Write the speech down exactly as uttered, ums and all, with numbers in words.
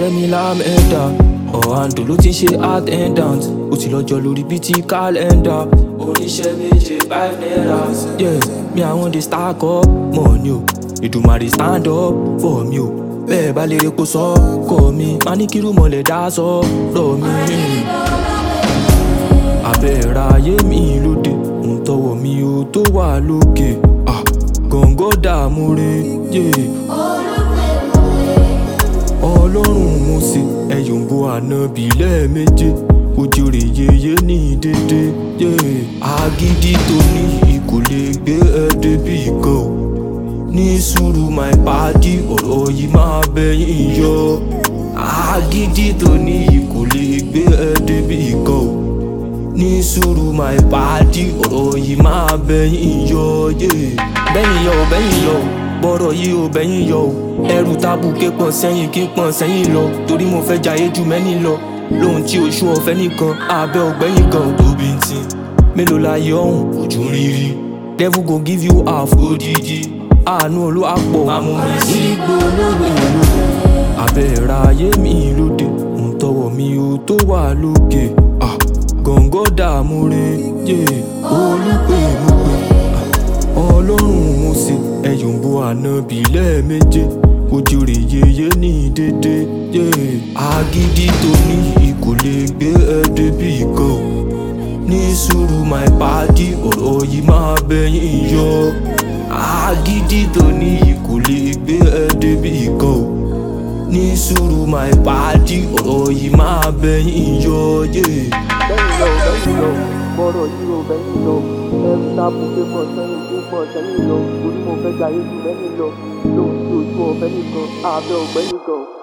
Rẹ́mi Lamẹ́dà ọ̀hàndò ló ti ń ṣe attendant ó ti lọ́jọ́ lórí bíi ti kálẹ́ndà oníṣẹ́ méje five naira. Yeah, me I wan dey stack up money o Èdùmàrè stand up for me o bẹ́ẹ̀ bá lè repo sọ́kọ̀ mi má ní kírú mọ̀lẹ́ dá sọ́rọ̀ mi. Abẹ́ra ayé mi lóde ń tọwọ́ mi ò tó wà lókè gọ̀ǹgọ̀ dààmú rẹ̀ Ọlọ́run mo ṣe ẹ̀yọ̀ǹbó ànábì lẹ́ẹ̀méje ojú rẹ̀ yeye ní dédé. Agídí tó ní kò lè gbé ẹ débi kan o ní sùúrù my padi ọ̀rọ̀ yìí máa bẹ́yìn yọ. Agídí tó ní kò lè gbé ẹ débi kan o ní sùúrù my padi ọ̀rọ̀ yìí máa bẹ́yìn yọ. Bẹ́yìn yọ bẹ́yìn yọ bọ́rọ̀ yìí ò bẹ́yìn yọ o ẹrù tábù ké pọ̀n sẹ́yìn kí pọ̀n sẹ́yìn lọ torí mo fẹ́ jayé ju mẹ́ni lọ lóhun tí oṣù ọ̀fẹ́ nìkan abẹ́ ọ̀gbẹ́yìn kan tóbi ń tin mélòó láyé ọ̀hún ojú rírí devil go give you half odidi àánú olúwapọ̀ nígbò olówó èlò abẹ́ra ayé mi lóde ń tọwọ́ mi ò tó wà lókè gọ̀ǹgọ̀ dààmú rẹ̀ olùpẹ̀ olùpẹ̀ Ọlọ́run mo ṣe ẹ̀yọ̀ǹbó ànábì lẹ́ẹ̀méje ojú rẹ̀ yeye ní dédé. Agídí tó ní kò lè gbé ẹ débi kan o ní sùúrù my padi ọ̀rọ̀ yìí máa bẹ́yìn yọ. Agídí tó ní kò lè gbé ẹ débi kan o ní sùúrù my padi ọ̀rọ̀ yìí máa bẹ́yìn yọ. Bẹ́yìn lọ bẹ́yìn lọ bọ́rọ̀ yìí ò bẹ́yìn lọ ẹrù tábù ké pọ̀ sẹ́yìn kí pọ̀ sẹ́yìn lọ torí mo fẹ́ jayé ju mẹ́ni lọ lóhun tí ojú ọ̀fẹ́ nìkan abẹ́ ọ̀gbẹ́yìn kan.